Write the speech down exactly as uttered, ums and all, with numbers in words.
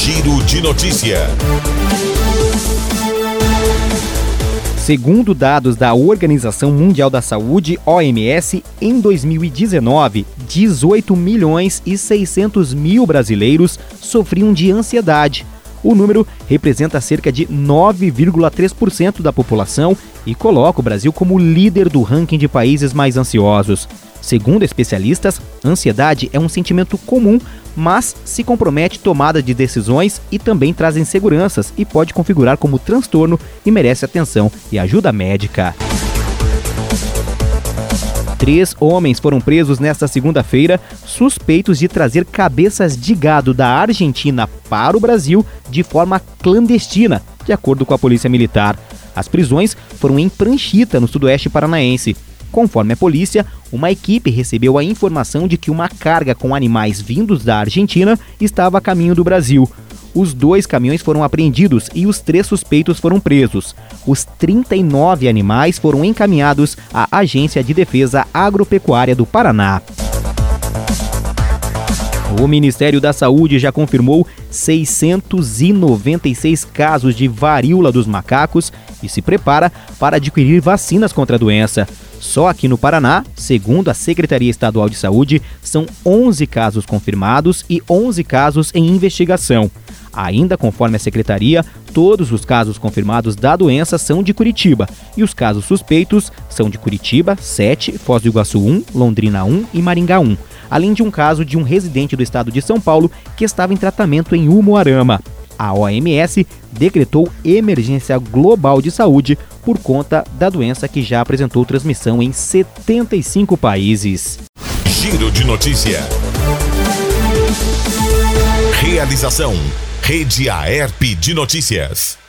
Giro de Notícia. Segundo dados da Organização Mundial da Saúde, O M S, em dois mil e dezenove, dezoito milhões e seiscentos mil brasileiros sofriam de ansiedade. O número representa cerca de nove vírgula três por cento da população e coloca o Brasil como líder do ranking de países mais ansiosos. Segundo especialistas, ansiedade é um sentimento comum, mas se compromete tomada de decisões e também traz inseguranças e pode configurar como transtorno e merece atenção e ajuda médica. Três homens foram presos nesta segunda-feira, suspeitos de trazer cabeças de gado da Argentina para o Brasil de forma clandestina, de acordo com a Polícia Militar. As prisões foram em Pranchita, no sudoeste paranaense. Conforme a polícia, uma equipe recebeu a informação de que uma carga com animais vindos da Argentina estava a caminho do Brasil. Os dois caminhões foram apreendidos e os três suspeitos foram presos. Os trinta e nove animais foram encaminhados à Agência de Defesa Agropecuária do Paraná. O Ministério da Saúde já confirmou seiscentos e noventa e seis casos de varíola dos macacos e se prepara para adquirir vacinas contra a doença. Só aqui no Paraná, segundo a Secretaria Estadual de Saúde, são onze casos confirmados e onze casos em investigação. Ainda conforme a Secretaria, todos os casos confirmados da doença são de Curitiba e os casos suspeitos são de Curitiba, sete, Foz do Iguaçu um, Londrina um e Maringá um, além de um caso de um residente do estado de São Paulo que estava em tratamento em Umuarama. A O M S decretou emergência global de saúde por conta da doença que já apresentou transmissão em setenta e cinco países. Giro de Notícia. Realização: Rede Aerp de Notícias.